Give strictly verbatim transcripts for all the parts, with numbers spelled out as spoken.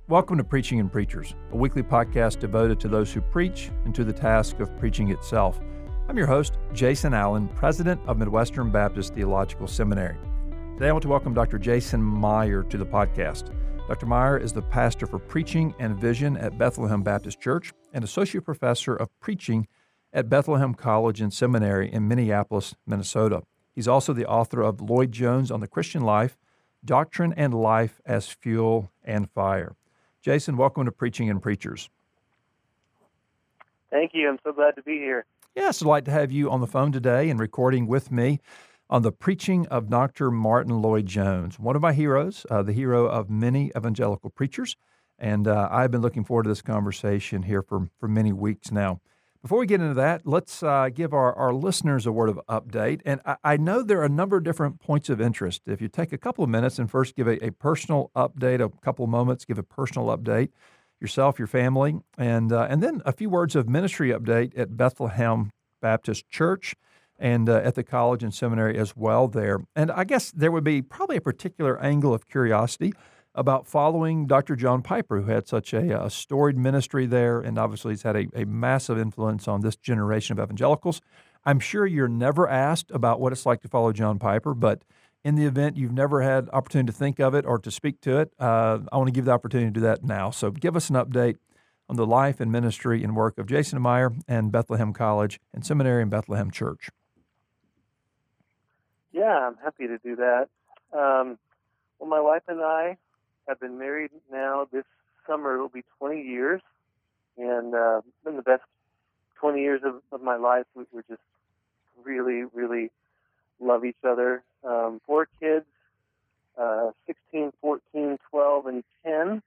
Welcome to Preaching and Preachers, a weekly podcast devoted to those who preach and to the task of preaching itself. I'm your host, Jason Allen, president of Midwestern Baptist Theological Seminary. Today I want to welcome Doctor Jason Meyer to the podcast. Doctor Meyer is the pastor for preaching and vision at Bethlehem Baptist Church and associate professor of preaching at Bethlehem College and Seminary in Minneapolis, Minnesota. He's also the author of Lloyd Jones on the Christian Life, Doctrine and Life as Fuel and Fire. Jason, welcome to Preaching and Preachers. Thank you. I'm so glad to be here. Yes, I'd like to have you on the phone today and recording with me on the preaching of Doctor Martyn Lloyd-Jones, one of my heroes, uh, the hero of many evangelical preachers. And uh, I've been looking forward to this conversation here for, for many weeks now. Before we get into that, let's uh, give our, our listeners a word of update. And I, I know there are a number of different points of interest. If you take a couple of minutes and first give a, a personal update, a couple of moments, give a personal update, yourself, your family, and uh, and then a few words of ministry update at Bethlehem Baptist Church and uh, at the college and seminary as well there. And I guess there would be probably a particular angle of curiosity about following Doctor John Piper, who had such a, a storied ministry there, and obviously he's had a, a massive influence on this generation of evangelicals. I'm sure you're never asked about what it's like to follow John Piper, but in the event you've never had opportunity to think of it or to speak to it, uh, I want to give the opportunity to do that now. So give us an update on the life and ministry and work of Jason Meyer and Bethlehem College and Seminary and Bethlehem Church. Yeah, I'm happy to do that. Um, well, my wife and I have been married now. This summer it'll be twenty years, and uh, it's been the best twenty years of, of my life. We, we're just really, really love each other. Um, four kids, uh, sixteen, fourteen, twelve, and ten.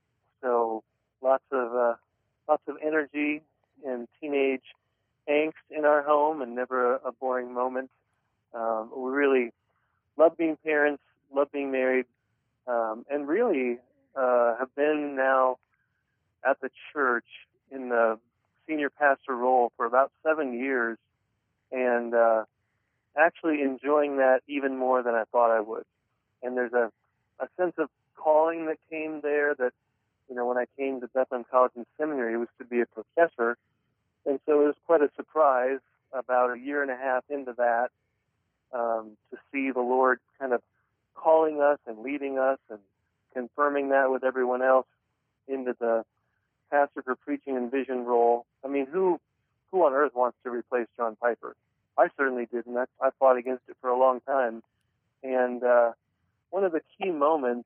So lots of uh, lots of energy and teenage angst in our home, and never a, a boring moment. Um, we really love being parents, love being married. Um, and really uh, have been now at the church in the senior pastor role for about seven years and uh, actually enjoying that even more than I thought I would. And there's a, a sense of calling that came there that, you know, when I came to Bethlehem College and Seminary, it was to be a professor. And so it was quite a surprise about a year and a half into that um, to see the Lord kind of calling us and leading us and confirming that with everyone else into the pastor for preaching and vision role. I mean, who who on earth wants to replace John Piper? I certainly didn't. I, I fought against it for a long time. And uh, one of the key moments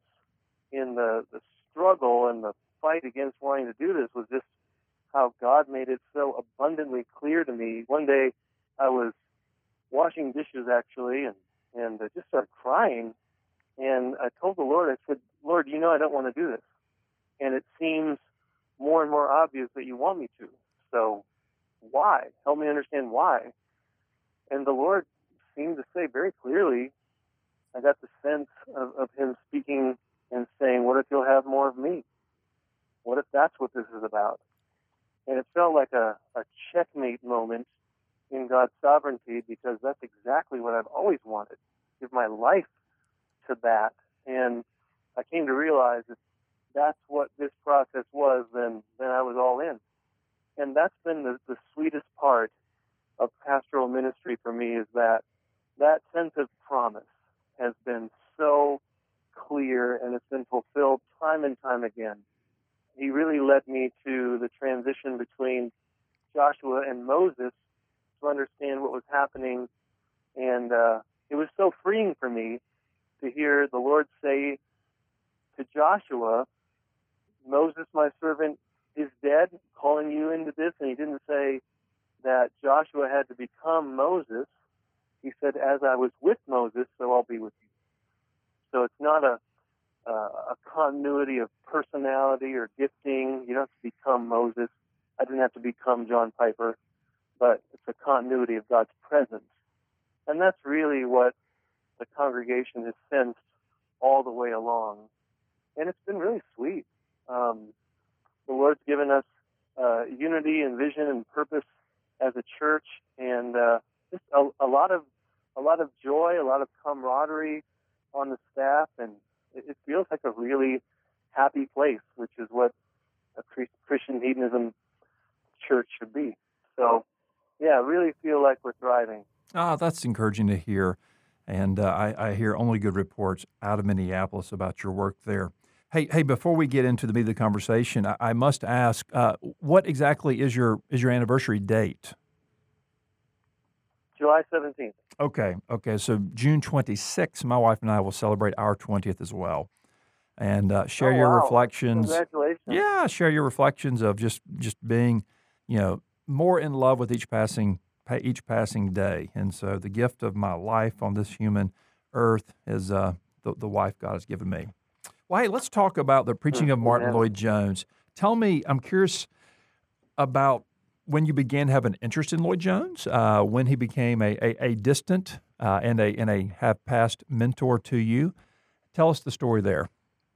in the, the struggle and the fight against wanting to do this was just how God made it so abundantly clear to me. One day I was washing dishes, actually, and, and uh, just started crying. And I told the Lord, I said, Lord, you know I don't want to do this. And it seems more and more obvious that you want me to. So why? Help me understand why. And the Lord seemed to say very clearly, I got the sense of, of him speaking and saying, what if you'll have more of me? What if that's what this is about? And it felt like a, a checkmate moment in God's sovereignty, because that's exactly what I've always wanted. Give my life to that. And I came to realize that that's what this process was, then then I was all in. And that's been the, the sweetest part of pastoral ministry for me, is that that sense of promise has been so clear, and it's been fulfilled time and time again. He really led me to the transition between Joshua and Moses to understand what was happening, and uh, it was so freeing for me to hear the Lord say to Joshua, Moses, my servant, is dead, calling you into this. And he didn't say that Joshua had to become Moses. He said, as I was with Moses, so I'll be with you. So it's not a, uh, a continuity of personality or gifting. You don't have to become Moses. I didn't have to become John Piper, but it's a continuity of God's presence. And that's really what the congregation has sensed all the way along. And it's been really sweet. Um, the Lord's given us uh, unity and vision and purpose as a church, and uh, just a, a lot of a lot of joy, a lot of camaraderie on the staff, and it, it feels like a really happy place, which which is what a Christian hedonism church should be. So, yeah, I really feel like we're thriving. Ah, that's encouraging to hear. And uh, I, I hear only good reports out of Minneapolis about your work there. Hey, hey! Before we get into the meat of the conversation, I, I must ask, uh, what exactly is your is your anniversary date? July seventeenth. Okay, okay. So June twenty-sixth, my wife and I will celebrate our twentieth as well, and uh, share Oh, your wow. reflections. Congratulations. Yeah, share your reflections of just just being, you know, more in love with each passing each passing day. And so the gift of my life on this human earth is uh, the the wife God has given me. Well, hey, let's talk about the preaching of Martyn Amen. Lloyd-Jones. Tell me, I'm curious about when you began to have an interest in Lloyd-Jones, uh, when he became a, a, a distant uh, and a and a have passed mentor to you. Tell us the story there.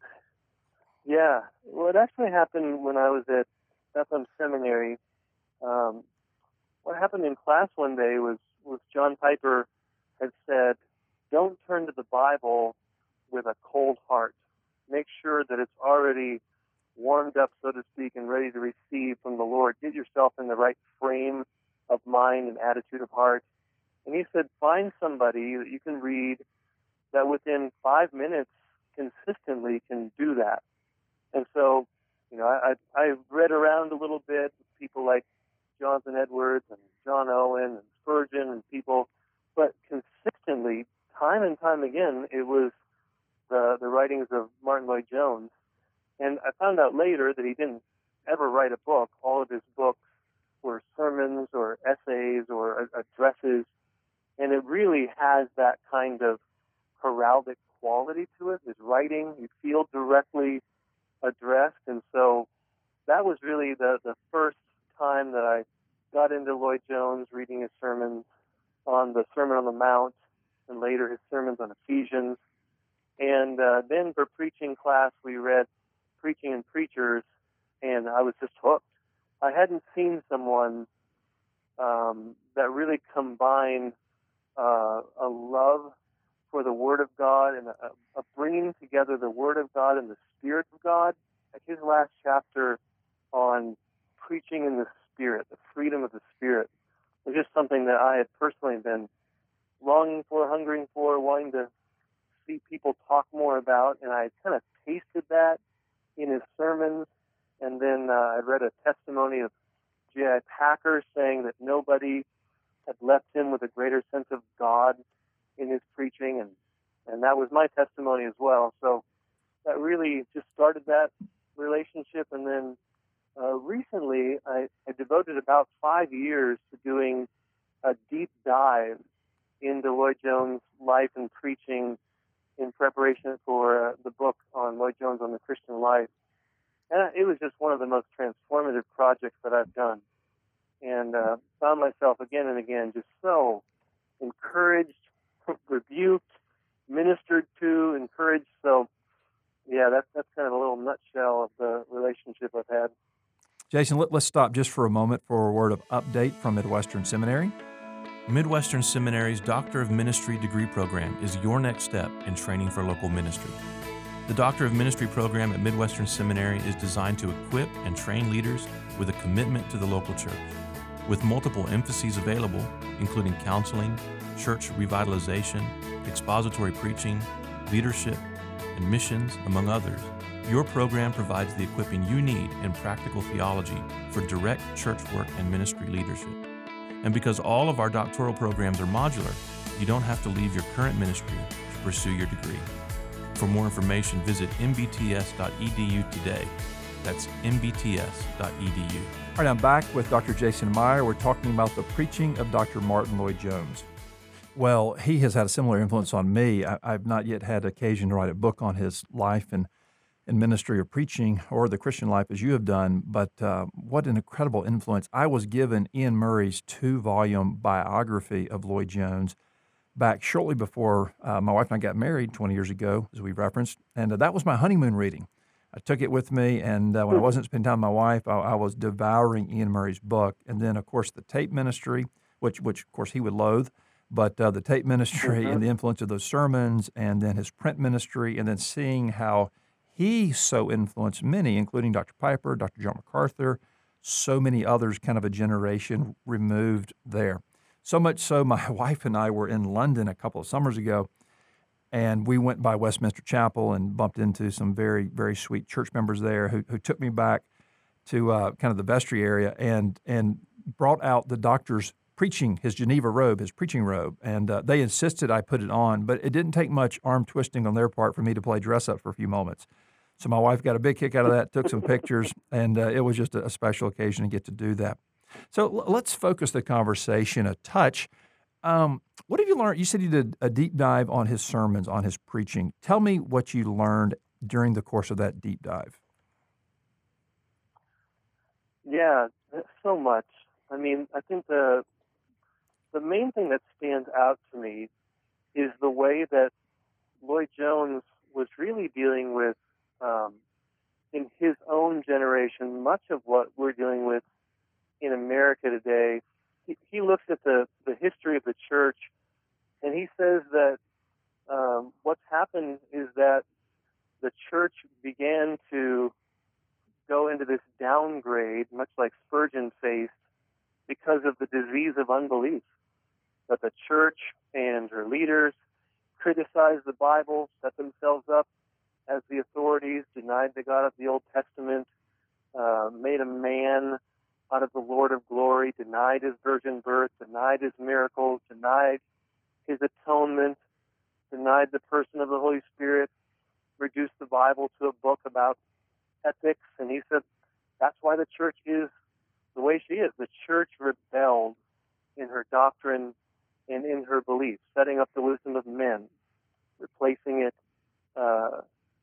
Yeah, well, it actually happened when I was at Bethlehem Seminary. Um, what happened in class one day was, was John Piper had said, don't turn to the Bible with a cold heart. Make sure that it's already warmed up, so to speak, and ready to receive from the Lord. Get yourself in the right frame of mind and attitude of heart. And he said, find somebody that you can read that within five minutes consistently can do that. And so, you know, I, I, I read around a little bit, people like Jonathan Edwards and John Owen and Spurgeon and people, but consistently, time and time again, it was the, the writings of Martyn Lloyd-Jones. And I found out later that he didn't ever write a book. All of his books were sermons or essays or addresses, and it really has that kind of heraldic quality to it. His writing, you feel directly addressed, and so that was really the, the first time that I got into Lloyd-Jones, reading his sermons on the Sermon on the Mount, and later his sermons on Ephesians. And uh, then for preaching class, we read Preaching and Preachers, and I was just hooked. I hadn't seen someone um, that really combined uh, a love for the Word of God and a, a bringing together the Word of God and the Spirit of God. Like his last chapter on preaching in the Spirit, the freedom of the Spirit, was just something that I had personally been longing for, hungering for, wanting to see people talk more about, and I kind of tasted that in his sermons. And then uh, I read a testimony of J I Packer saying that nobody had left him with a greater sense of God in his preaching, and, and that was my testimony as well. So that really just started that relationship. And then uh, recently I, I devoted about five years to doing a deep dive into Lloyd-Jones' life and preaching in preparation for uh, the book on Lloyd-Jones on the Christian life. And it was just one of the most transformative projects that I've done. And uh, found myself again and again just so encouraged, rebuked, ministered to, encouraged. So, yeah, that's, that's kind of a little nutshell of the relationship I've had. Jason, let, let's stop just for a moment for a word of update from Midwestern Seminary. Midwestern Seminary's Doctor of Ministry degree program is your next step in training for local ministry. The Doctor of Ministry program at Midwestern Seminary is designed to equip and train leaders with a commitment to the local church. With multiple emphases available, including counseling, church revitalization, expository preaching, leadership, and missions, among others, your program provides the equipping you need in practical theology for direct church work and ministry leadership. And because all of our doctoral programs are modular, you don't have to leave your current ministry to pursue your degree. For more information, visit m b t s dot e d u today. That's m b t s dot e d u. All right, I'm back with Doctor Jason Meyer. We're talking about the preaching of Doctor Martyn Lloyd-Jones. Well, he has had a similar influence on me. I, I've not yet had occasion to write a book on his life and, and ministry or preaching or the Christian life as you have done, but uh, what an incredible influence. I was given Ian Murray's two-volume biography of Lloyd-Jones back shortly before uh, my wife and I got married twenty years ago, as we referenced, and uh, that was my honeymoon reading. I took it with me, and uh, when I wasn't spending time with my wife, I, I was devouring Ian Murray's book. And then, of course, the tape ministry, which, which of course, he would loathe, but uh, the tape ministry mm-hmm. and the influence of those sermons, and then his print ministry, and then seeing how he so influenced many, including Doctor Piper, Doctor John MacArthur, so many others, kind of a generation removed there. So much so, my wife and I were in London a couple of summers ago, and we went by Westminster Chapel and bumped into some very, very sweet church members there who, who took me back to uh, kind of the vestry area and and brought out the doctor's preaching, his Geneva robe, his preaching robe. And uh, they insisted I put it on, but it didn't take much arm twisting on their part for me to play dress up for a few moments. So my wife got a big kick out of that, took some pictures, and uh, it was just a, a special occasion to get to do that. So l- let's focus the conversation a touch. Um, what have you learned? You said you did a deep dive on his sermons, on his preaching. Tell me what you learned during the course of that deep dive. Yeah, so much. I mean, I think the the main thing that stands out to me is the way that Lloyd Jones was really dealing with, um, in his own generation, much of what we're dealing with in America today. He, he looks at the, the history of the church, and he says that um, what's happened is that the church began to go into this downgrade, much like Spurgeon faced, because of the disease of unbelief. That the church and her leaders criticized the Bible, set themselves up as the authorities, denied the God of the Old Testament, uh, made a man out of the Lord of glory, denied his virgin birth, denied his miracles, denied his atonement, denied the person of the Holy Spirit, reduced the Bible to a book about ethics. And he said that's why the church is the way she is. The church rebelled in her doctrine and in her beliefs, setting up the wisdom of men, replacing it uh,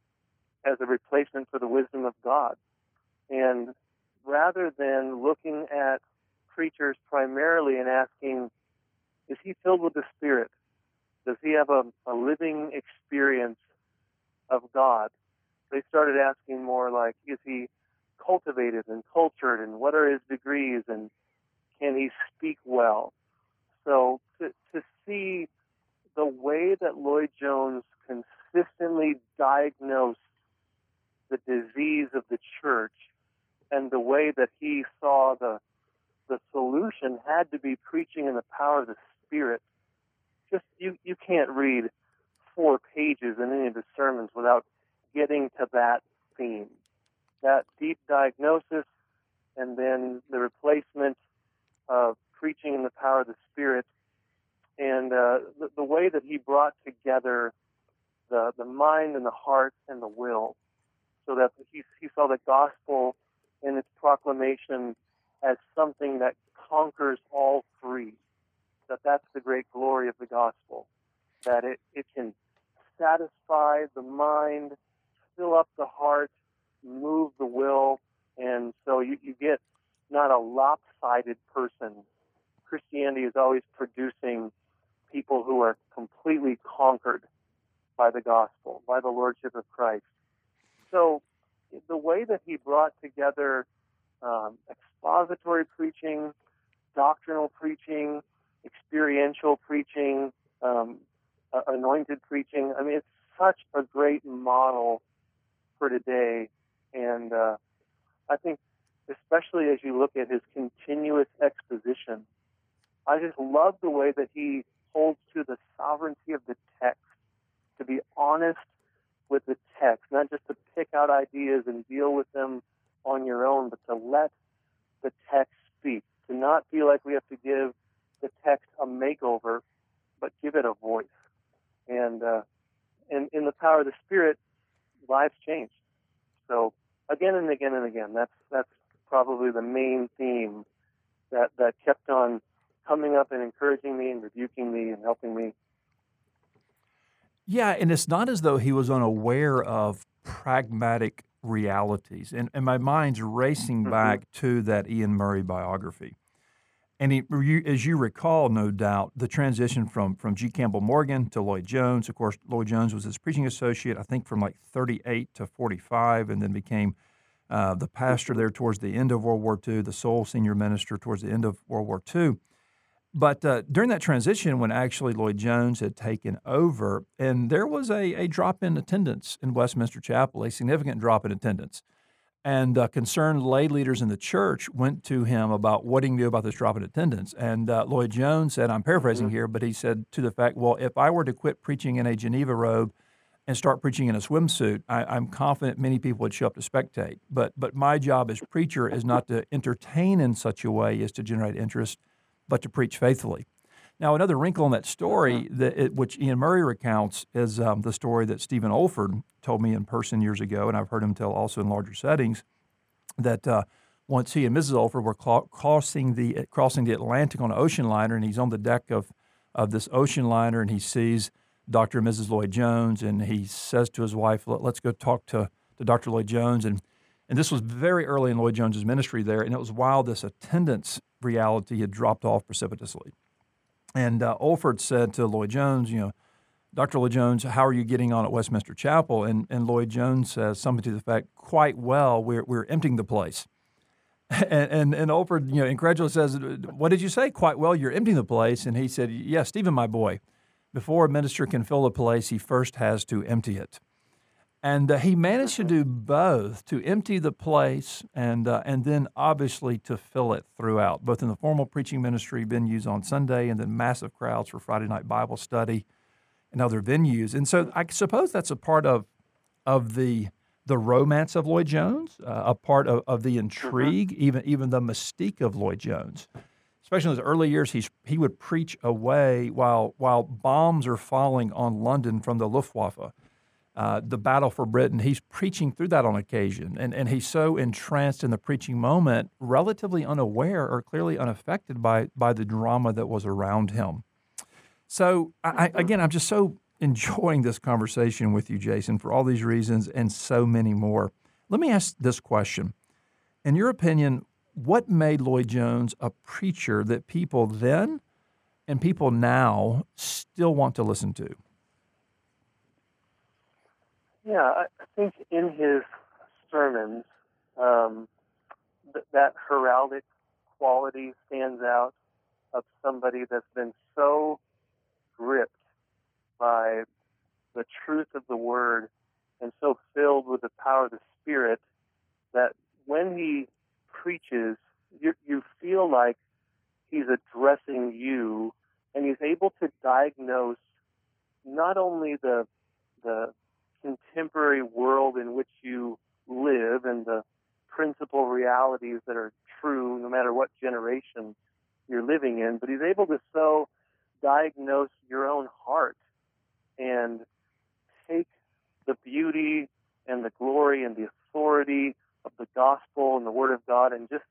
as a replacement for the wisdom of God. And rather than looking at preachers primarily and asking, is he filled with the Spirit? Does he have a, a living experience of God? They started asking more like, is he cultivated and cultured, and what are his degrees, and can he speak well? So to, to see the way that Lloyd Jones consistently diagnosed the disease of the church and the way that he saw the the solution had to be preaching in the power of the Spirit. Just you, you can't read four pages in any of his sermons without getting to that theme, that deep diagnosis, and then the replacement of preaching in the power of the Spirit, and uh, the, the way that he brought together the the mind and the heart and the will, so that he, he saw the gospel and its proclamation as something that conquers all three, that that's the great glory of the gospel, that it, it can satisfy the mind, fill up the heart, move the will, and so you, you get not a lopsided person. Christianity is always producing people who are completely conquered by the gospel, by the lordship of Christ. So the way that he brought together um, expository preaching, doctrinal preaching, experiential preaching, um, uh, anointed preaching, I mean, it's such a great model for today. And uh, I think especially as you look at his continuous exposition, I just love the way that he holds to the sovereignty of the text, to be honest with the text, not just to pick out ideas and deal with them on your own, but to let the text speak, to not feel like we have to give the text a makeover, but give it a voice. And uh, in, in the power of the Spirit, lives change. So again and again and again, that's that's probably the main theme that, that kept on coming up and encouraging me and rebuking me and helping me. Yeah, and it's not as though he was unaware of pragmatic realities. And, and my mind's racing Mm-hmm. back to that Ian Murray biography. And he, you, as you recall, no doubt, the transition from, from G. Campbell Morgan to Lloyd Jones. Of course, Lloyd Jones was his preaching associate, I think, from like thirty-eight to forty-five, and then became uh, the pastor there towards the end of World War Two, the sole senior minister towards the end of World War Two. But uh, during that transition, when actually Lloyd Jones had taken over, and there was a, a drop in attendance in Westminster Chapel, a significant drop in attendance. And uh, concerned lay leaders in the church went to him about what he knew about this drop in attendance. And uh, Lloyd Jones said, I'm paraphrasing Mm-hmm. here, but he said to the fact, well, if I were to quit preaching in a Geneva robe and start preaching in a swimsuit, I, I'm confident many people would show up to spectate. But but my job as preacher is not to entertain in such a way as to generate interest, but to preach faithfully. Now, another wrinkle in that story, that it, which Ian Murray recounts, is um, the story that Stephen Olford told me in person years ago, and I've heard him tell also in larger settings, that uh, once he and Missus Olford were cl- crossing the crossing the Atlantic on an ocean liner, and he's on the deck of, of this ocean liner, and he sees Doctor and Missus Lloyd Jones, and he says to his wife, Let, let's go talk to, to Doctor Lloyd Jones. And, and this was very early in Lloyd Jones's ministry there, and it was while this attendance reality had dropped off precipitously. And uh, Olford said to Lloyd Jones, you know, Doctor Lloyd Jones, how are you getting on at Westminster Chapel? And, and Lloyd Jones says something to the fact, quite well, we're, we're emptying the place. And, and, and Olford, you know, incredulous says, what did you say? Quite well, you're emptying the place. And he said, yes, Stephen, my boy, before a minister can fill a place, he first has to empty it. And uh, he managed to do both, to empty the place and uh, and then obviously to fill it throughout, both in the formal preaching ministry venues on Sunday and then massive crowds for Friday night Bible study and other venues. And so I suppose that's a part of of the the romance of Lloyd Jones, uh, a part of, of the intrigue, mm-hmm. even even the mystique of Lloyd Jones. Especially in his early years, he's, he would preach away while while bombs are falling on London from the Luftwaffe. Uh, the battle for Britain, he's preaching through that on occasion. And, and he's so entranced in the preaching moment, relatively unaware or clearly unaffected by, by the drama that was around him. So, I, I, again, I'm just so enjoying this conversation with you, Jason, for all these reasons and so many more. Let me ask this question. In your opinion, what made Lloyd Jones a preacher that people then and people now still want to listen to? Yeah, I I think in his sermons, um, th- that heraldic quality stands out of somebody that's been so gripped by the truth of the Word and so filled with the power of the Spirit that when he preaches, you, you feel like he's addressing you, and he's able to diagnose not only the the contemporary world in which you live and the principal realities that are true no matter what generation you're living in, but he's able to so diagnose your own heart and take the beauty and the glory and the authority of the gospel and the Word of God and just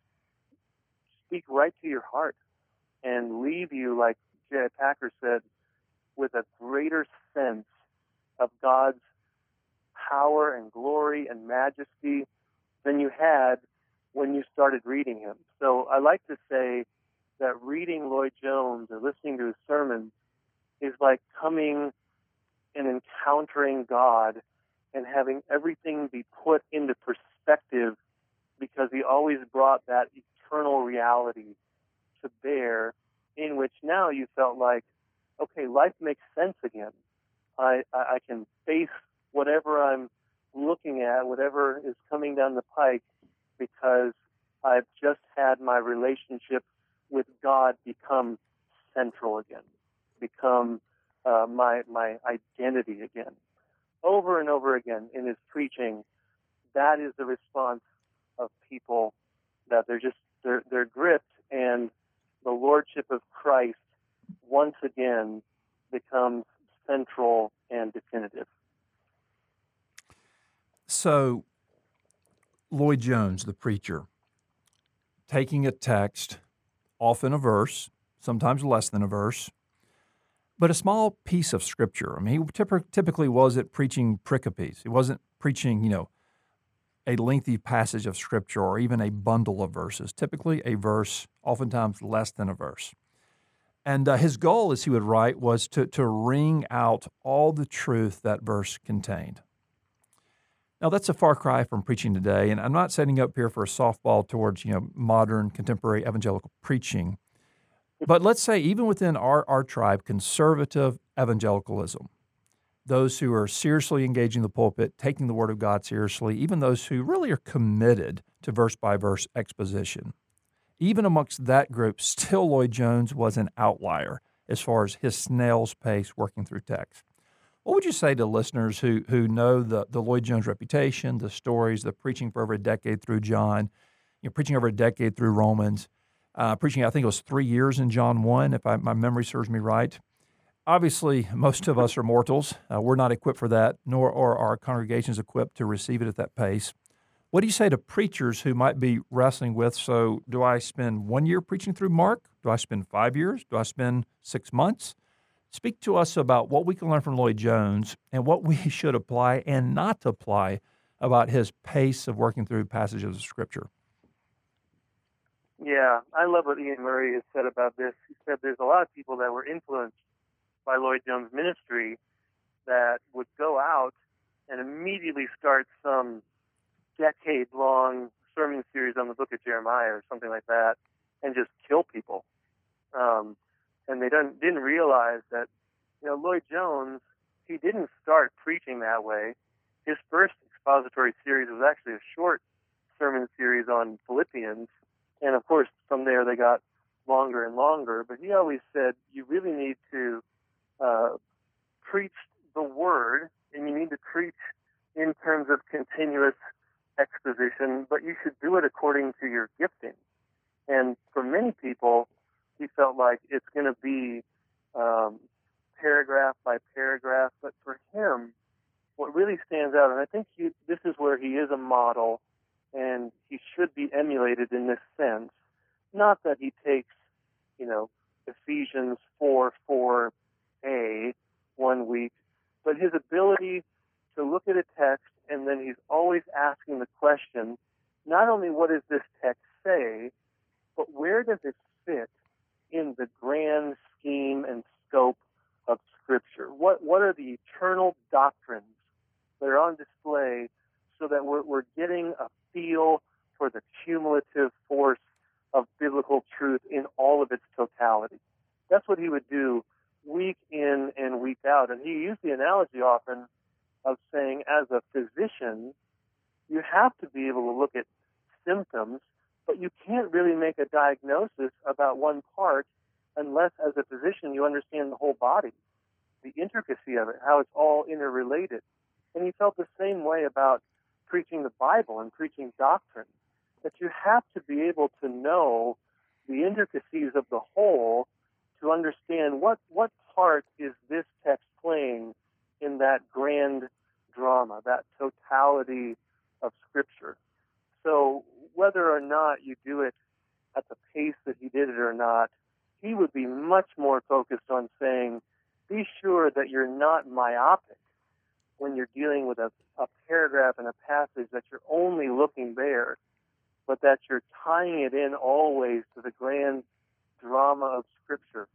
speak right to your heart and leave you, like J I Packer said, with a greater sense of God's power and glory and majesty than you had when you started reading him. So I like to say that reading Lloyd Jones or listening to his sermons is like coming and encountering God and having everything be put into perspective, because he always brought that eternal reality to bear, in which now you felt like, okay, life makes sense again. I, I, I can face whatever I'm looking at, whatever is coming down the pike, because I've just had my relationship with God become central again, become uh, my my identity again. Over and over again in his preaching, that is the response of people, that they're just they're they're gripped, and the lordship of Christ once again becomes central and definitive. So, Lloyd Jones, the preacher, taking a text, often a verse, sometimes less than a verse, but a small piece of Scripture. I mean, he typ- typically wasn't preaching pericopes. He wasn't preaching, you know, a lengthy passage of Scripture or even a bundle of verses. Typically a verse, oftentimes less than a verse. And uh, his goal, as he would write, was to, to wring out all the truth that verse contained. Now, that's a far cry from preaching today, and I'm not setting up here for a softball towards, you know, modern, contemporary evangelical preaching. But let's say even within our, our tribe, conservative evangelicalism, those who are seriously engaging the pulpit, taking the Word of God seriously, even those who really are committed to verse-by-verse exposition, even amongst that group, still Lloyd Jones was an outlier as far as his snail's pace working through text. What would you say to listeners who who know the, the Lloyd Jones reputation, the stories, the preaching for over a decade through John, you know, preaching over a decade through Romans, uh, preaching, I think it was three years in John one, if I, my memory serves me right. Obviously, most of us are mortals. Uh, we're not equipped for that, nor are our congregations equipped to receive it at that pace. What do you say to preachers who might be wrestling with, so do I spend one year preaching through Mark? Do I spend five years? Do I spend six months? Speak to us about what we can learn from Lloyd Jones and what we should apply and not apply about his pace of working through passages of Scripture. Yeah, I love what Ian Murray has said about this. He said there's a lot of people that were influenced by Lloyd Jones' ministry that would go out and immediately start some decade-long sermon series on the book of Jeremiah or something like that and just kill people. Um, and they didn't, didn't realize that, you know, Lloyd Jones, he didn't start preaching that way. His first expository series was actually a short sermon series on Philippians. And, of course, from there they got longer and longer. But he always said you really need to uh, preach the Word, and you need to preach in terms of continuous exposition, but you should do it according to your gifting. And for many people, he felt like it's going to be um, paragraph by paragraph. But for him, what really stands out, and I think he, this is where he is a model, and he should be emulated in this sense. Not that he takes, you know, Ephesians four four a one week, but his ability to look at a text and then he's always asking the question, not only what does this text say, but where does it fit in the grand scheme and scope of Scripture? What what are the eternal doctrines that are on display so that we're, we're getting a feel for the cumulative force of biblical truth in all of its totality? That's what he would do week in and week out. And he used the analogy often of saying, as a physician, you have to be able to look at symptoms, but you can't really make a diagnosis about one part unless, as a physician, you understand the whole body, the intricacy of it, how it's all interrelated. And he felt the same way about preaching the Bible and preaching doctrine, that you have to be able to know the intricacies of the whole to understand what, what part is this text playing in that grand drama, that totality of Scripture. So whether or not you do it at the pace that he did it or not, he would be much more focused on saying, be sure that you're not myopic when you're dealing with a, a paragraph and a passage, that you're only looking there, but that you're tying it in always to the grand drama of Scripture.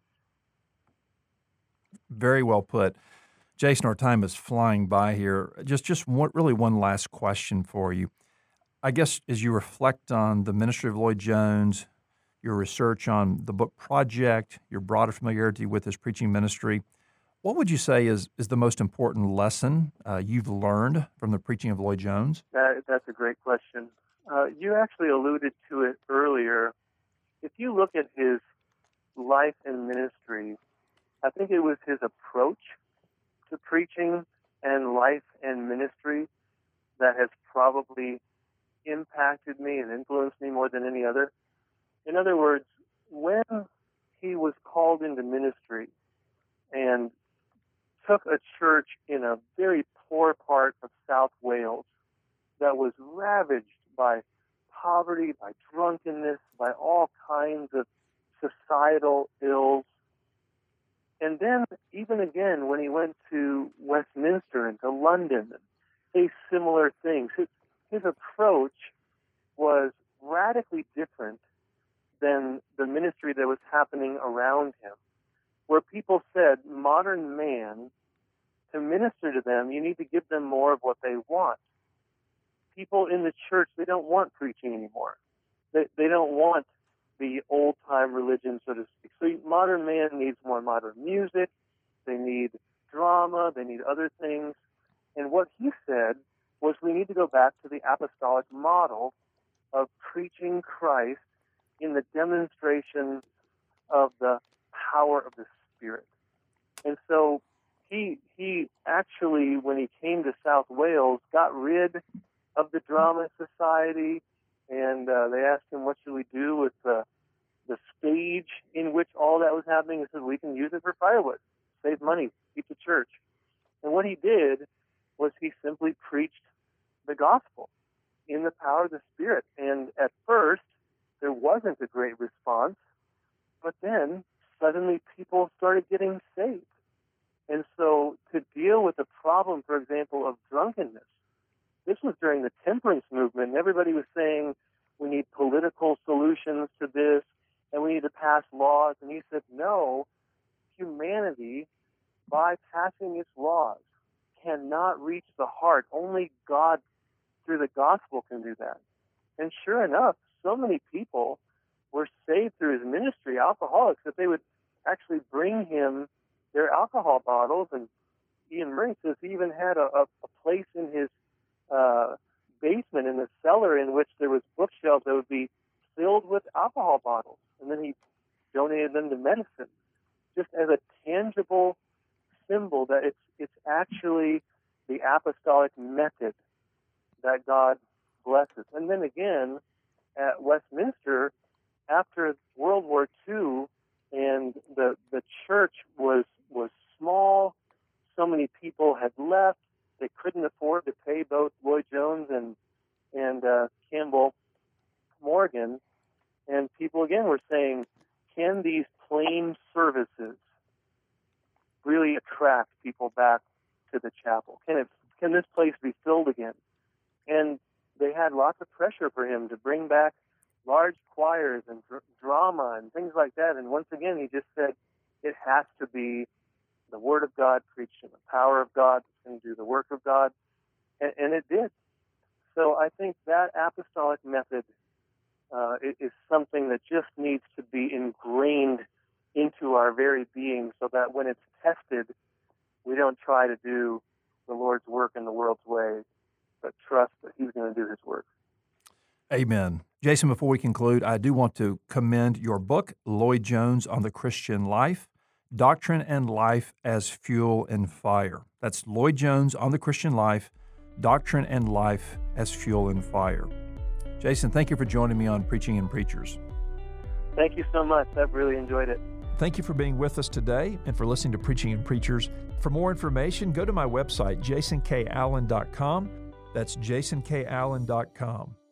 Very well put. Jason, our time is flying by here. Just just one, really one last question for you. I guess as you reflect on the ministry of Lloyd Jones, your research on the book project, your broader familiarity with his preaching ministry, what would you say is, is the most important lesson uh, you've learned from the preaching of Lloyd Jones? That, that's a great question. Uh, you actually alluded to it earlier. If you look at his life and ministry, I think it was his approach to preaching and life and ministry that has probably impacted me and influenced me more than any other. In other words, when he was called into ministry and took a church in a very poor part of South Wales that was ravaged by poverty, by drunkenness, by all kinds of societal ills. And then, even again, when he went to Westminster and to London and faced similar things, his, his approach was radically different than the ministry that was happening around him, where people said, modern man, to minister to them, you need to give them more of what they want. People in the church, they don't want preaching anymore. They, they don't want the old-time religion, so to speak. So modern man needs more modern music. They need drama. They need other things. And what he said was we need to go back to the apostolic model of preaching Christ in the demonstration of the power of the Spirit. And so he he actually, when he came to South Wales, got rid of the drama society, and uh, they asked him, what should we do with the, the stage in which all that was happening? He said, we can use it for firewood, save money, keep the church. And what he did was he simply preached the gospel in the power of the Spirit. And at first, there wasn't a great response, but then suddenly people started getting saved. And so to deal with the problem, for example, of drunkenness, this was during the temperance movement, and everybody was saying we need political solutions to this, and we need to pass laws. And he said, no, humanity, by passing its laws, cannot reach the heart. Only God, through the gospel, can do that. And sure enough, so many people were saved through his ministry, alcoholics, that they would actually bring him their alcohol bottles. And Ian Murray says he even had a, a, a place in his uh, basement, in the cellar, in which there was bookshelves that would be filled with alcohol bottles. And then he donated them to medicine, just as a tangible symbol that it's it's actually the apostolic method that God blesses. And then again, at Westminster, after World War Two, and the the church was was small, so many people had left, they couldn't afford to pay both Lloyd Jones and and uh, Campbell Morgan, and people again were saying, can these plain services really attract people back to the chapel? Can it can this place be filled again? And they had lots of pressure for him to bring back large choirs and dr- drama and things like that. And once again, he just said, it has to be the Word of God preached in the power of God that's going to do the work of God. And, and it did. So I think that apostolic method uh, is something that just needs to be ingrained into our very being, so that when it's tested, we don't try to do the Lord's work in the world's way, but trust that he's going to do his work. Amen. Jason, before we conclude, I do want to commend your book, Lloyd Jones on the Christian Life, Doctrine and Life as Fuel and Fire. That's Lloyd Jones on the Christian Life, Doctrine and Life as Fuel and Fire. Jason, thank you for joining me on Preaching and Preachers. Thank you so much. I've really enjoyed it. Thank you for being with us today and for listening to Preaching and Preachers. For more information, go to my website, jason k allen dot com. That's jason k allen dot com.